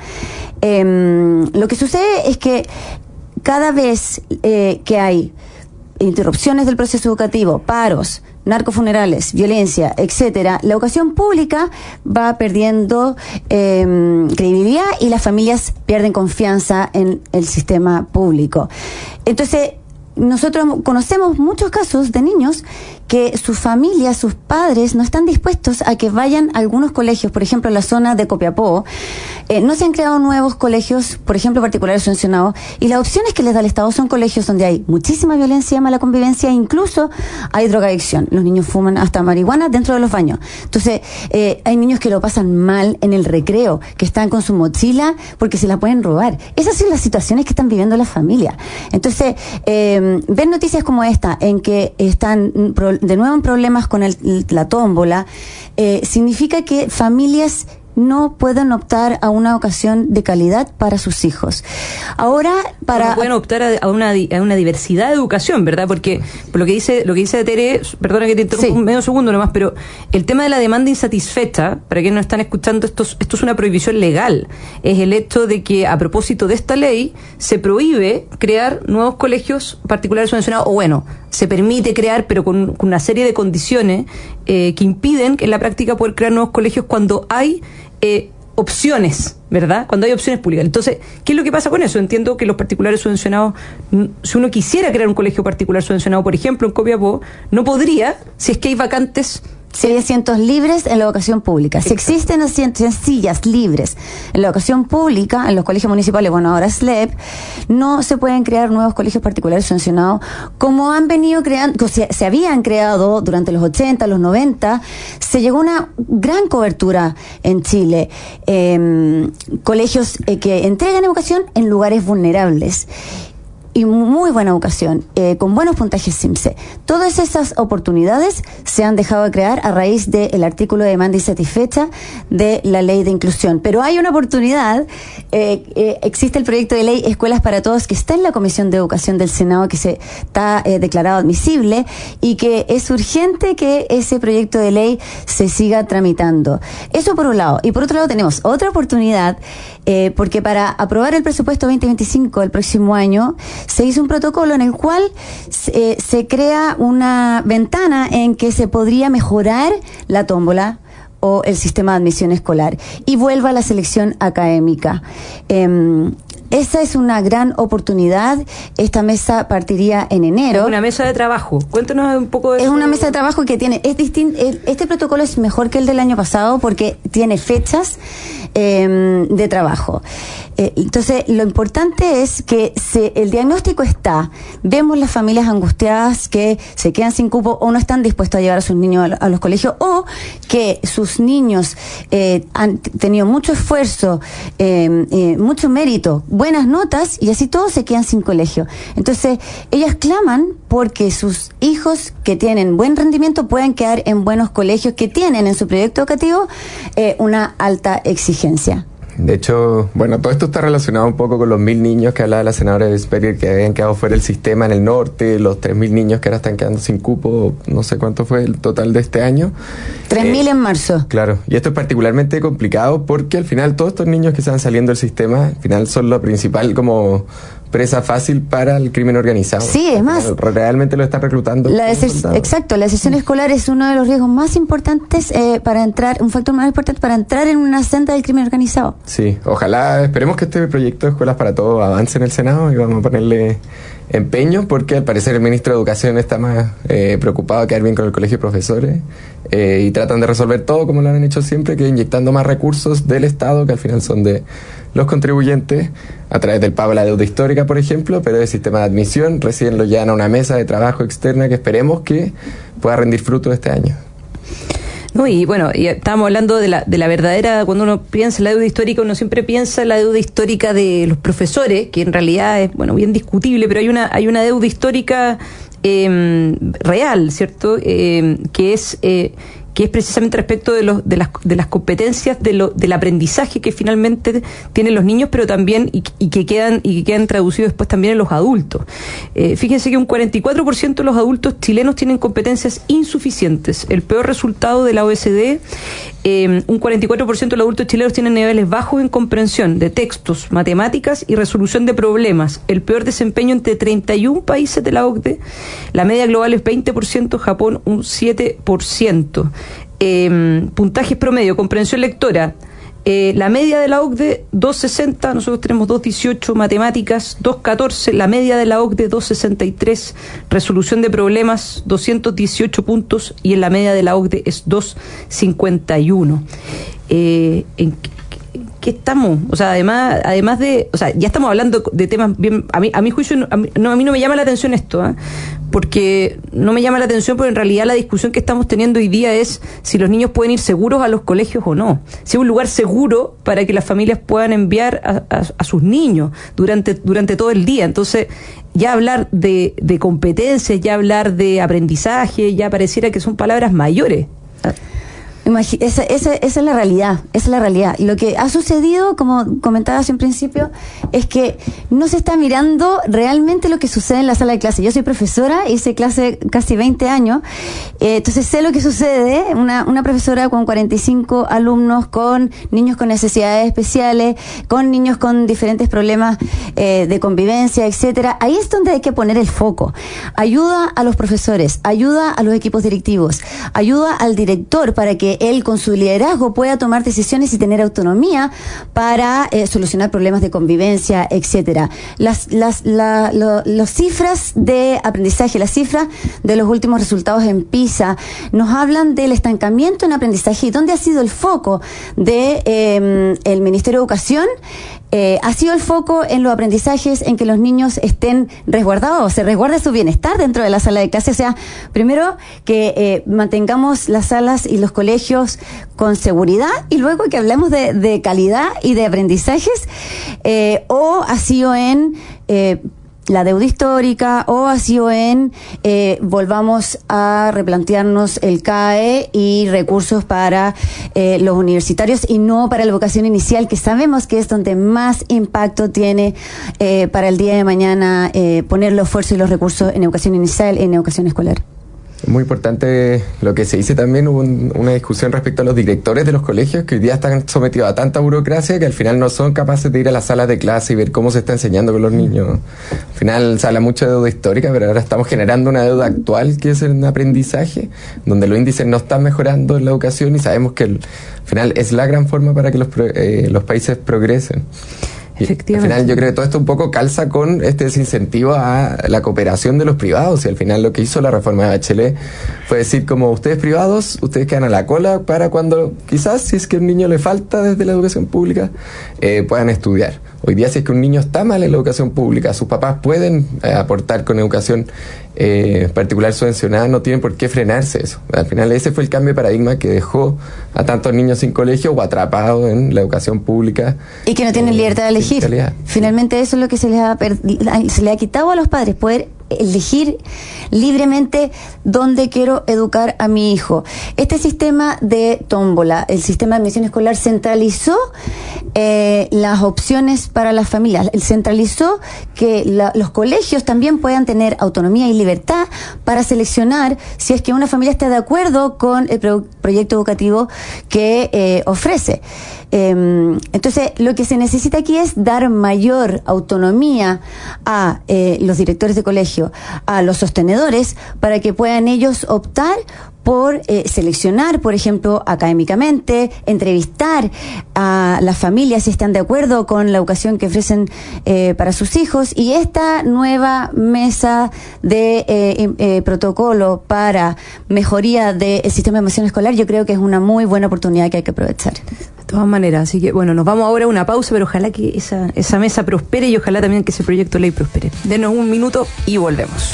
Lo que sucede es que cada vez que hay interrupciones del proceso educativo, paros, narcofunerales, violencia, etcétera, la educación pública va perdiendo credibilidad y las familias pierden confianza en el sistema público. Entonces, nosotros conocemos muchos casos de niños que sus familias, sus padres no están dispuestos a que vayan a algunos colegios, por ejemplo en la zona de Copiapó, no se han creado nuevos colegios, por ejemplo particulares subvencionados, y las opciones que les da el Estado son colegios donde hay muchísima violencia, mala convivencia, e incluso hay drogadicción. Los niños fuman hasta marihuana dentro de los baños. Entonces, hay niños que lo pasan mal en el recreo, que están con su mochila porque se la pueden robar. Esas son las situaciones que están viviendo las familias. Entonces, ver noticias como esta, en que están de nuevo en problemas con la tómbola, significa que familias no pueden optar a una educación de calidad para sus hijos. Ahora, no pueden optar a una diversidad de educación, ¿verdad? Porque por lo que dice Tere, perdona que te interrumpa un medio segundo nomás, pero el tema de la demanda insatisfecha, para quienes no están escuchando, esto es una prohibición legal. Es el hecho de que, a propósito de esta ley, se prohíbe crear nuevos colegios particulares subvencionados, o bueno, se permite crear, pero con una serie de condiciones que impiden en la práctica poder crear nuevos colegios cuando hay opciones, ¿verdad? Cuando hay opciones públicas. Entonces, ¿qué es lo que pasa con eso? Entiendo que los particulares subvencionados, si uno quisiera crear un colegio particular subvencionado, por ejemplo, en Copiapó, no podría, si es que hay vacantes. Si hay asientos libres en la educación pública. Si existen sillas libres en la educación pública, en los colegios municipales, bueno, ahora SLEP, no se pueden crear nuevos colegios particulares subvencionados como han venido creando, se habían creado durante los 80, los 90, se llegó a una gran cobertura en Chile. Colegios que entregan educación en lugares vulnerables. Y muy buena educación, con buenos puntajes CIMSE. Todas esas oportunidades se han dejado de crear a raíz del artículo de demanda insatisfecha de la ley de inclusión. Pero hay una oportunidad, existe el proyecto de ley Escuelas para Todos, que está en la Comisión de Educación del Senado, que se está declarado admisible, y que es urgente que ese proyecto de ley se siga tramitando. Eso por un lado. Y por otro lado tenemos otra oportunidad, porque para aprobar el presupuesto 2025 del próximo año, se hizo un protocolo en el cual se crea una ventana en que se podría mejorar la tómbola o el sistema de admisión escolar y vuelva a la selección académica. Esta es una gran oportunidad. Esta mesa partiría en enero. Es una mesa de trabajo. Cuéntanos un poco de eso. Es una mesa de trabajo que tiene, es distinto. Este protocolo es mejor que el del año pasado porque tiene fechas de trabajo. Entonces, lo importante es que el diagnóstico está. Vemos las familias angustiadas que se quedan sin cupo o no están dispuestos a llevar a sus niños a los colegios, o que sus niños han tenido mucho esfuerzo, mucho mérito, buenas notas, y así todos se quedan sin colegio. Entonces, ellas claman porque sus hijos que tienen buen rendimiento puedan quedar en buenos colegios que tienen en su proyecto educativo una alta exigencia. De hecho, bueno, todo esto está relacionado un poco con los 1.000 niños que hablaba la senadora Vesperi, que habían quedado fuera del sistema en el norte, los 3.000 niños que ahora están quedando sin cupo, no sé cuánto fue el total de este año. 3.000 en marzo. Claro, y esto es particularmente complicado porque al final todos estos niños que están saliendo del sistema, al final son lo principal como presa fácil para el crimen organizado. Sí, es más, realmente lo están reclutando. Exacto, la deserción escolar es uno de los riesgos más importantes para entrar, un factor más importante para entrar en una senda del crimen organizado. Sí, ojalá, esperemos que este proyecto de Escuelas para Todos avance en el Senado y vamos a ponerle empeño, porque al parecer el ministro de Educación está más preocupado de quedar bien con el colegio de profesores y tratan de resolver todo como lo han hecho siempre, que inyectando más recursos del Estado, que al final son de los contribuyentes, a través del pago de la deuda histórica, por ejemplo, pero el sistema de admisión recién lo llevan a una mesa de trabajo externa que esperemos que pueda rendir fruto este año. No, y bueno, y estábamos hablando de la verdadera, cuando uno piensa en la deuda histórica, uno siempre piensa en la deuda histórica de los profesores, que en realidad es, bueno, bien discutible, pero hay una deuda histórica real, ¿cierto? Que es precisamente respecto de las competencias del aprendizaje que finalmente tienen los niños, pero también y que quedan traducidos después también en los adultos. Fíjense que un 44% de los adultos chilenos tienen competencias insuficientes. El peor resultado de la OECD, un 44% de los adultos chilenos tienen niveles bajos en comprensión de textos, matemáticas y resolución de problemas. El peor desempeño entre 31 países de la OCDE. La media global es 20%, Japón un 7%. Puntajes promedio, comprensión lectora, la media de la OCDE 2.60, nosotros tenemos 2.18, matemáticas 2.14, la media de la OCDE 2.63, resolución de problemas 218 puntos y en la media de la OCDE es 2.51. ¿En qué estamos? O sea, además de, o sea, ya estamos hablando de temas bien, a mi juicio, a mí no me llama la atención esto, porque no me llama la atención, porque en realidad la discusión que estamos teniendo hoy día es si los niños pueden ir seguros a los colegios o no, si es un lugar seguro para que las familias puedan enviar a sus niños durante todo el día. Entonces, ya hablar de competencias, ya hablar de aprendizaje, ya pareciera que son palabras mayores. Esa es la realidad, esa es la realidad. Lo que ha sucedido, como comentaba hace un principio, es que no se está mirando realmente lo que sucede en la sala de clase. Yo soy profesora, hice clase casi 20 años, entonces sé lo que sucede. Una profesora con 45 alumnos, con niños con necesidades especiales, con niños con diferentes problemas de convivencia, etcétera. Ahí es donde hay que poner el foco. Ayuda a los profesores, ayuda a los equipos directivos, ayuda al director para que él con su liderazgo pueda tomar decisiones y tener autonomía para solucionar problemas de convivencia, etcétera. Las cifras de aprendizaje, las cifras de los últimos resultados en PISA nos hablan del estancamiento en aprendizaje y dónde ha sido el foco de el Ministerio de Educación. Ha sido el foco en los aprendizajes, en que los niños estén resguardados, se resguarde su bienestar dentro de la sala de clase. O sea, primero que mantengamos las salas y los colegios con seguridad, y luego que hablemos de calidad y de aprendizajes, o ha sido en la deuda histórica, o ha sido en volvamos a replantearnos el CAE y recursos para los universitarios y no para la educación inicial, que sabemos que es donde más impacto tiene para el día de mañana poner los esfuerzos y los recursos en educación inicial, en educación escolar. Muy importante lo que se dice también. Hubo una discusión respecto a los directores de los colegios, que hoy día están sometidos a tanta burocracia que al final no son capaces de ir a las salas de clase y ver cómo se está enseñando con los niños. Al final se habla mucho de deuda histórica, pero ahora estamos generando una deuda actual, que es el aprendizaje, donde los índices no están mejorando en la educación, y sabemos que al final es la gran forma para que los países progresen. Efectivamente. Al final yo creo que todo esto un poco calza con este desincentivo a la cooperación de los privados, y al final lo que hizo la reforma de Bachelet fue decir, como ustedes privados, ustedes quedan a la cola para cuando quizás, si es que a un niño le falta desde la educación pública, puedan estudiar. Hoy día, si es que un niño está mal en la educación pública, sus papás pueden aportar con educación particular subvencionada, no tienen por qué frenarse eso. Al final ese fue el cambio de paradigma que dejó a tantos niños sin colegio o atrapados en la educación pública. Y que no tienen libertad de elegir. Finalmente eso es lo que se le ha quitado a los padres, poder elegir libremente dónde quiero educar a mi hijo. Este sistema de tómbola, el sistema de admisión escolar, centralizó las opciones para las familias, centralizó que los colegios también puedan tener autonomía y libertad para seleccionar si es que una familia está de acuerdo con el proyecto educativo que ofrece. Entonces, lo que se necesita aquí es dar mayor autonomía a los directores de colegio, a los sostenedores, para que puedan ellos optar por seleccionar, por ejemplo, académicamente, entrevistar a las familias si están de acuerdo con la educación que ofrecen para sus hijos. Y esta nueva mesa de protocolo para mejoría del sistema de admisión escolar, yo creo que es una muy buena oportunidad que hay que aprovechar. De todas maneras, así que bueno, nos vamos ahora a una pausa, pero ojalá que esa mesa prospere, y ojalá también que ese proyecto de ley prospere. Denos un minuto y volvemos.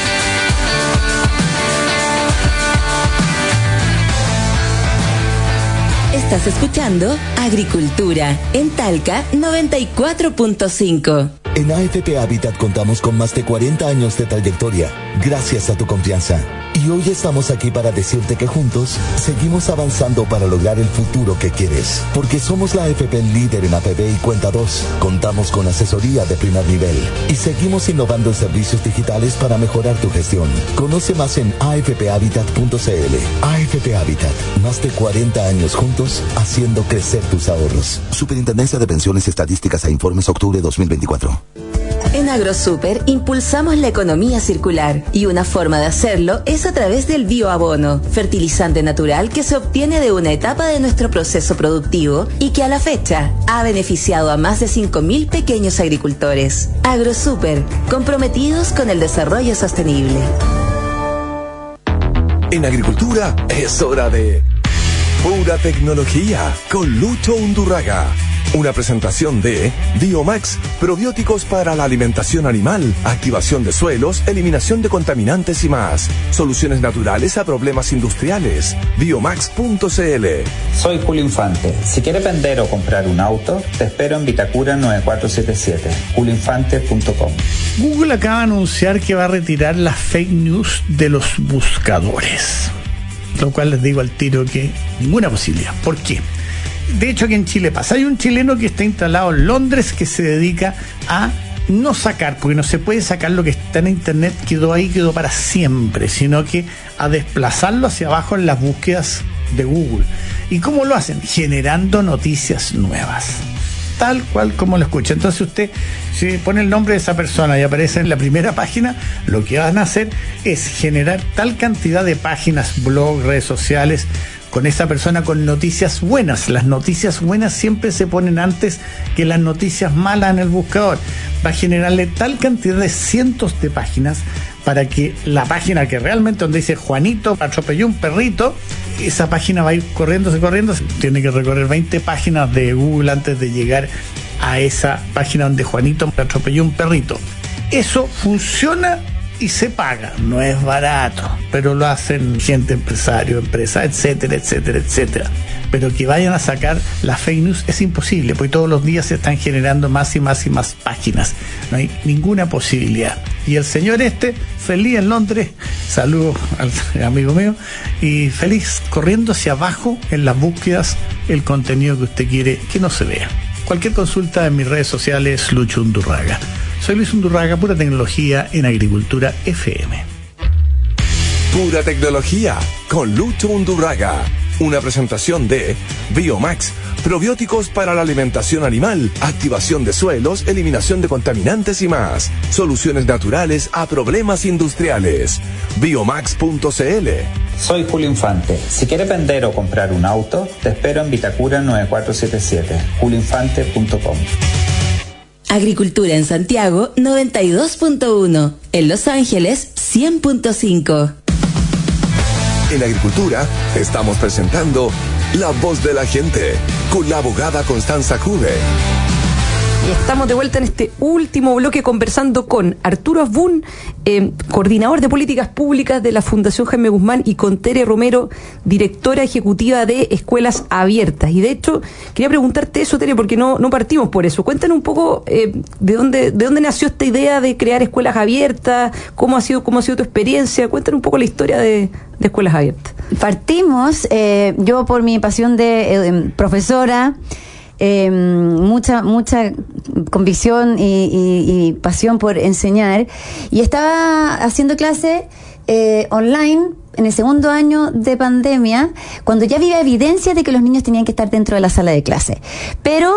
Estás escuchando Agricultura en Talca 94.5. En AFP Habitat contamos con más de 40 años de trayectoria, gracias a tu confianza. Y hoy estamos aquí para decirte que juntos seguimos avanzando para lograr el futuro que quieres. Porque somos la AFP líder en APB y Cuenta 2. Contamos con asesoría de primer nivel. Y seguimos innovando en servicios digitales para mejorar tu gestión. Conoce más en afphabitat.cl. AFP Habitat, más de 40 años juntos, haciendo crecer tus ahorros. Superintendencia de Pensiones y Estadísticas e Informes, octubre 2024. En AgroSuper impulsamos la economía circular, y una forma de hacerlo es a través del bioabono, fertilizante natural que se obtiene de una etapa de nuestro proceso productivo y que a la fecha ha beneficiado a más de 5.000 pequeños agricultores. AgroSuper, comprometidos con el desarrollo sostenible. En agricultura es hora de Pura Tecnología con Lucho Undurraga. Una presentación de Biomax, probióticos para la alimentación animal, activación de suelos, eliminación de contaminantes y más. Soluciones naturales a problemas industriales. Biomax.cl. Soy Julio Infante. Si quieres vender o comprar un auto, te espero en Vitacura 9477, julioinfante.com. Google acaba de anunciar que va a retirar las fake news de los buscadores. lo cual les digo al tiro que ninguna posibilidad. ¿Por qué? De hecho, aquí en Chile pasa. Hay un chileno que está instalado en Londres que se dedica a no sacar, porque no se puede sacar lo que está en internet, quedó ahí, quedó para siempre, sino que a desplazarlo hacia abajo en las búsquedas de Google. ¿Y cómo lo hacen? Generando noticias nuevas, tal cual como lo escucha. Entonces usted, si pone el nombre de esa persona y aparece en la primera página, lo que van a hacer es generar tal cantidad de páginas, blogs, redes sociales, con esa persona con noticias buenas. Las noticias buenas siempre se ponen antes que las noticias malas en el buscador. Va a generarle tal cantidad de cientos de páginas para que la página que realmente donde dice Juanito atropelló un perrito, esa página va a ir corriendo, tiene que recorrer 20 páginas de Google antes de llegar a esa página donde Juanito atropelló un perrito. Eso funciona y se paga, no es barato, pero lo hacen gente, empresario, empresa, etcétera, etcétera, etcétera. Pero que vayan a sacar la fake news es imposible, porque todos los días se están generando más y más y más páginas. No hay ninguna posibilidad. Y el señor feliz en Londres, saludos al amigo mío, y feliz corriendo hacia abajo en las búsquedas el contenido que usted quiere que no se vea. Cualquier consulta en mis redes sociales, Lucho Undurraga. Soy Luis Undurraga, pura tecnología en Agricultura FM. Pura tecnología con Lucho Undurraga. Una presentación de Biomax, probióticos para la alimentación animal, activación de suelos, eliminación de contaminantes y más. Soluciones naturales a problemas industriales. Biomax.cl. Soy Julio Infante. Si quieres vender o comprar un auto, te espero en Vitacura 9477, julioinfante.com. Agricultura en Santiago 92.1, en Los Ángeles 100.5. En Agricultura estamos presentando La Voz de la Gente con la abogada Constanza Cube. Y estamos de vuelta en este último bloque conversando con Arturo Asbun, coordinador de políticas públicas de la Fundación Jaime Guzmán, y con Tere Romero, directora ejecutiva de Escuelas Abiertas. Y de hecho, quería preguntarte eso, Tere, porque no partimos por eso. Cuéntanos un poco de dónde nació esta idea de crear Escuelas Abiertas, cómo ha sido tu experiencia. Cuéntanos un poco la historia de Escuelas Abiertas. Partimos, yo por mi pasión de profesora, mucha convicción y pasión por enseñar, y estaba haciendo clase online en el segundo año de pandemia, cuando ya había evidencia de que los niños tenían que estar dentro de la sala de clase. Pero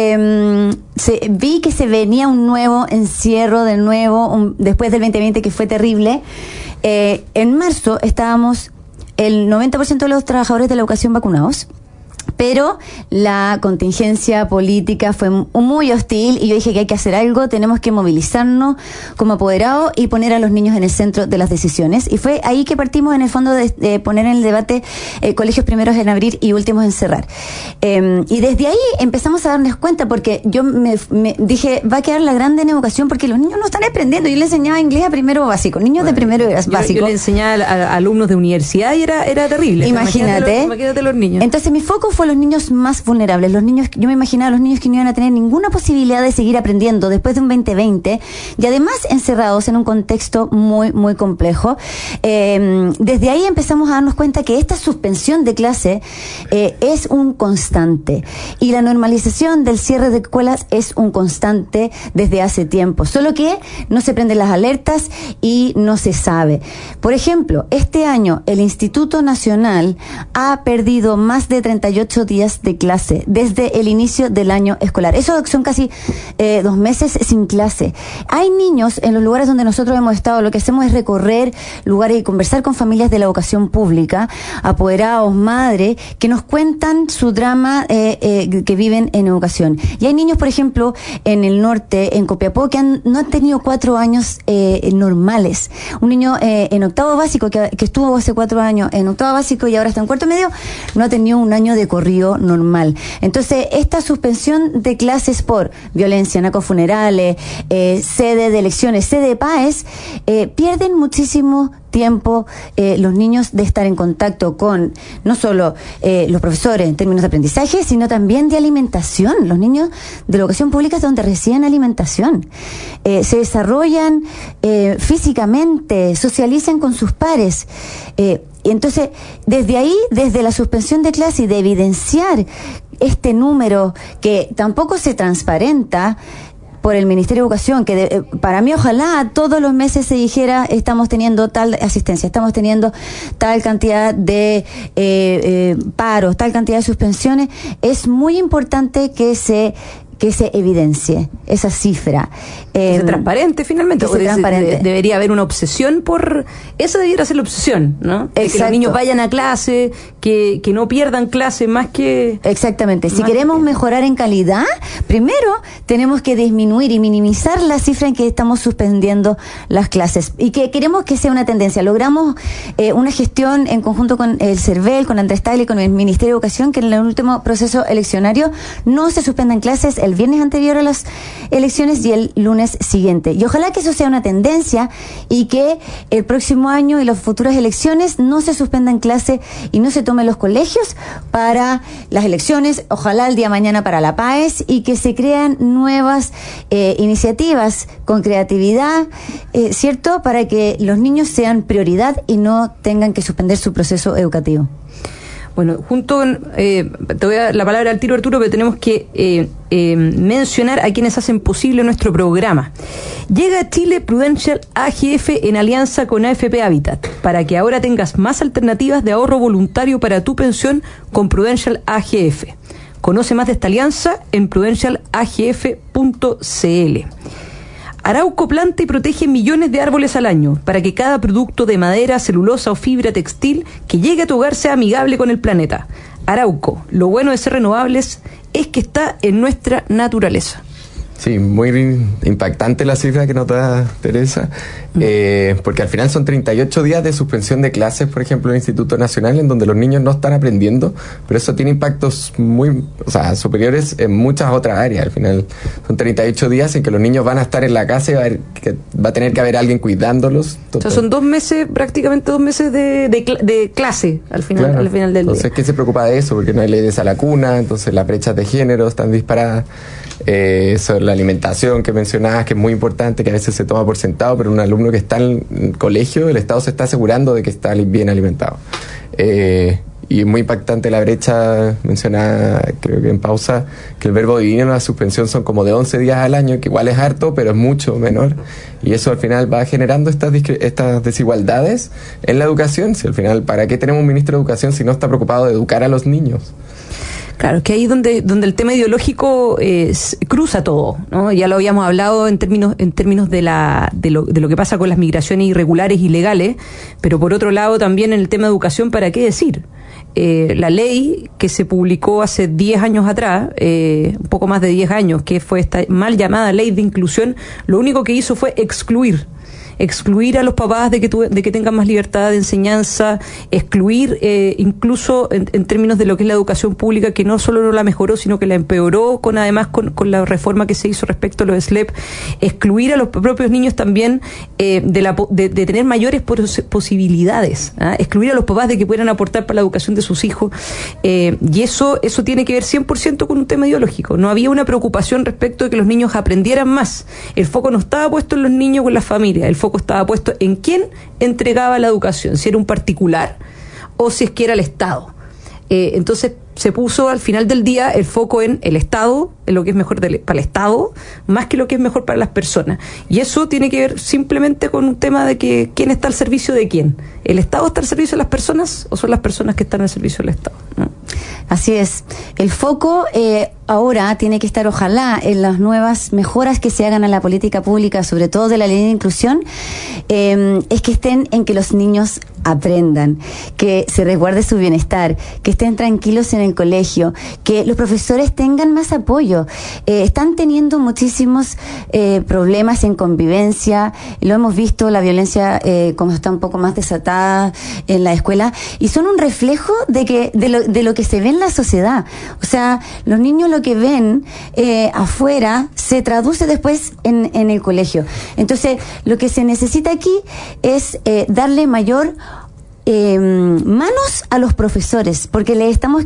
vi que se venía un nuevo encierro, después del 2020, que fue terrible. En marzo estábamos el 90% de los trabajadores de la educación vacunados, pero la contingencia política fue muy hostil y yo dije que hay que hacer algo, tenemos que movilizarnos como apoderados y poner a los niños en el centro de las decisiones. Y fue ahí que partimos, en el fondo, de poner en el debate colegios primeros en abrir y últimos en cerrar. Y desde ahí empezamos a darnos cuenta, porque yo me dije, va a quedar la grande en educación porque los niños no están aprendiendo. Yo le enseñaba inglés a primero básico, niños de primero básico. Yo le enseñaba a alumnos de universidad y era terrible. Imagínate los niños. Entonces mi foco fue los niños más vulnerables, los niños, yo me imaginaba los niños que no iban a tener ninguna posibilidad de seguir aprendiendo después de un 2020, y además encerrados en un contexto muy, muy complejo. Desde ahí empezamos a darnos cuenta que esta suspensión de clase es un constante, y la normalización del cierre de escuelas es un constante desde hace tiempo, solo que no se prenden las alertas y no se sabe. Por ejemplo, este año el Instituto Nacional ha perdido más de 38 días de clase desde el inicio del año escolar. Eso son casi 2 meses sin clase. Hay niños en los lugares donde nosotros hemos estado, lo que hacemos es recorrer lugares y conversar con familias de la educación pública, apoderados, madres, que nos cuentan su drama que viven en educación. Y hay niños, por ejemplo, en el norte, en Copiapó, que no han tenido 4 años normales. Un niño en octavo básico, que estuvo hace 4 años en octavo básico y ahora está en cuarto medio, no ha tenido un año de corrido normal. Entonces, esta suspensión de clases por violencia, narcofunerales, sede de elecciones, sede de PAES, pierden muchísimo tiempo los niños de estar en contacto con no solo los profesores en términos de aprendizaje, sino también de alimentación. Los niños de la educación pública es donde reciben alimentación. Se desarrollan físicamente, socializan con sus pares. Y entonces, desde ahí, desde la suspensión de clase y de evidenciar este número que tampoco se transparenta por el Ministerio de Educación, que para mí ojalá todos los meses se dijera estamos teniendo tal asistencia, estamos teniendo tal cantidad de paros, tal cantidad de suspensiones. Es muy importante que se evidencie esa cifra. Que sea transparente finalmente. Que sea transparente. Debería haber una obsesión por... Esa debiera ser la obsesión, ¿no? Que los niños vayan a clase, que no pierdan clase más que... Exactamente. Si queremos mejorar en calidad, primero tenemos que disminuir y minimizar la cifra en que estamos suspendiendo las clases. Y que queremos que sea una tendencia. Logramos una gestión en conjunto con el CERVEL, con Andrés Tagle y con el Ministerio de Educación, que en el último proceso eleccionario no se suspendan clases el viernes anterior a las elecciones y el lunes siguiente. Y ojalá que eso sea una tendencia y que el próximo año y las futuras elecciones no se suspendan clases y no se tomen los colegios para las elecciones, ojalá el día de mañana para la PAES, y que se crean nuevas iniciativas con creatividad, ¿cierto? Para que los niños sean prioridad y no tengan que suspender su proceso educativo. Bueno, te voy a dar la palabra al tiro, Arturo, pero tenemos que mencionar a quienes hacen posible nuestro programa. Llega a Chile Prudential AGF en alianza con AFP Habitat, para que ahora tengas más alternativas de ahorro voluntario para tu pensión con Prudential AGF. Conoce más de esta alianza en prudentialagf.cl. Arauco planta y protege millones de árboles al año para que cada producto de madera, celulosa o fibra textil que llegue a tu hogar sea amigable con el planeta. Arauco, lo bueno de ser renovables es que está en nuestra naturaleza. Sí, muy impactante la cifra que nos da Teresa, porque al final son 38 días de suspensión de clases, por ejemplo, en el Instituto Nacional, en donde los niños no están aprendiendo, pero eso tiene impactos superiores en muchas otras áreas. Al final son 38 días en que los niños van a estar en la casa y va a tener que haber alguien cuidándolos. O sea, son 2 meses, prácticamente 2 meses de clase al final, claro. Al final del día. Entonces, ¿qué se preocupa de eso? Porque no hay leyes a la cuna, entonces las brechas de género están disparadas. Sobre la alimentación que mencionabas, que es muy importante, que a veces se toma por sentado, pero un alumno que está en el colegio, el Estado se está asegurando de que está bien alimentado. Y muy impactante la brecha, mencionaba creo que en pausa, que el verbo divino en la suspensión son como de 11 días al año, que igual es harto, pero es mucho menor. Y eso al final va generando estas desigualdades en la educación. Si al final, ¿para qué tenemos un ministro de Educación si no está preocupado de educar a los niños? Claro, es que ahí donde el tema ideológico cruza todo, ¿no? Ya lo habíamos hablado en términos de lo que pasa con las migraciones irregulares y ilegales, pero por otro lado también en el tema de educación, ¿para qué decir? La ley que se publicó hace 10 años atrás, un poco más de 10 años, que fue esta mal llamada ley de inclusión, lo único que hizo fue excluir a los papás de que tengan más libertad de enseñanza, excluir incluso en términos de lo que es la educación pública, que no solo no la mejoró, sino que la empeoró con la reforma que se hizo respecto a los SLEP, excluir a los propios niños también de tener mayores posibilidades, excluir a los papás de que puedan aportar para la educación de sus hijos, y eso tiene que ver 100% con un tema ideológico. No había una preocupación respecto de que los niños aprendieran más. El foco no estaba puesto en los niños o en las familias, el foco estaba puesto en quién entregaba la educación, si era un particular o si es que era el Estado. Entonces se puso al final del día el foco en el Estado, en lo que es mejor para el Estado, más que lo que es mejor para las personas. Y eso tiene que ver simplemente con un tema de que quién está al servicio de quién. ¿El Estado está al servicio de las personas o son las personas que están al servicio del Estado? ¿No? Así es. El foco ahora tiene que estar, ojalá, en las nuevas mejoras que se hagan a la política pública, sobre todo de la ley de inclusión, es que estén en que los niños aprendan, que se resguarde su bienestar, que estén tranquilos en el colegio, que los profesores tengan más apoyo. Están teniendo muchísimos problemas en convivencia, lo hemos visto, la violencia como está un poco más desatada en la escuela, y son un reflejo de lo que se ve en la sociedad. O sea, los niños lo que ven afuera se traduce después en el colegio. Entonces, lo que se necesita aquí es darle mayor manos a los profesores, porque le estamos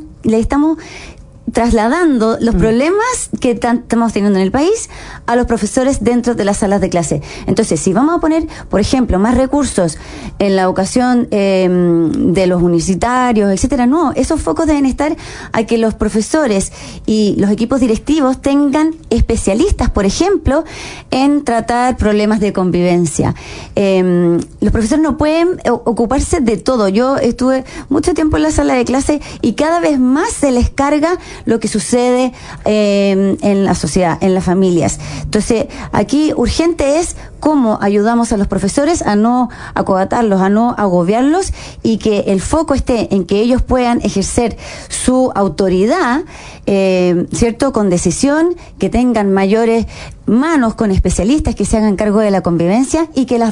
trasladando los problemas que estamos teniendo en el país a los profesores dentro de las salas de clase. Entonces, si vamos a poner, por ejemplo, más recursos en la educación de los universitarios, etcétera, no, esos focos deben estar a que los profesores y los equipos directivos tengan especialistas, por ejemplo, en tratar problemas de convivencia. Los profesores no pueden ocuparse de todo. Yo estuve mucho tiempo en la sala de clase y cada vez más se les carga lo que sucede en la sociedad, en las familias. Entonces, aquí urgente es cómo ayudamos a los profesores a no acobatarlos, a no agobiarlos, y que el foco esté en que ellos puedan ejercer su autoridad, ¿cierto?, con decisión, que tengan mayores manos con especialistas que se hagan cargo de la convivencia, y que las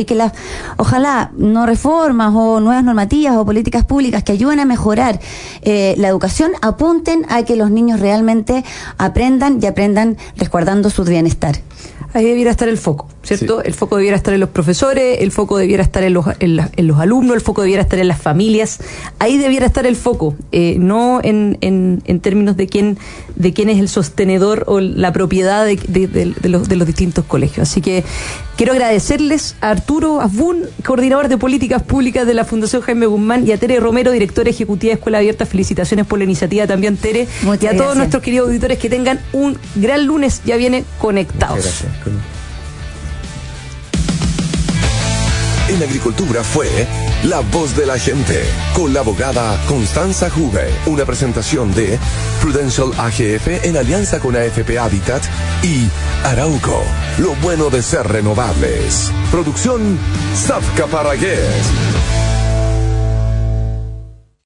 ojalá no reformas o nuevas normativas o políticas públicas que ayuden a mejorar la educación apunten a que los niños realmente aprendan y aprendan resguardando su bienestar. Ahí debiera estar el foco, ¿cierto? Sí. El foco debiera estar en los profesores, el foco debiera estar en los alumnos, el foco debiera estar en las familias. Ahí debiera estar el foco, no en términos de quién es el sostenedor o la propiedad de los distintos colegios. Así que quiero agradecerles a Arturo Asbun, coordinador de políticas públicas de la Fundación Jaime Guzmán, y a Tere Romero, directora ejecutiva de Escuela Abierta. Felicitaciones por la iniciativa también, Tere. Muchas gracias. Todos nuestros queridos auditores, que tengan un gran lunes. Ya viene Conectados. En Agricultura fue La Voz de la Gente, con la abogada Constanza Juve. Una presentación de Prudential AGF en alianza con AFP Habitat y Arauco, lo bueno de ser renovables. Producción Safka Paragués.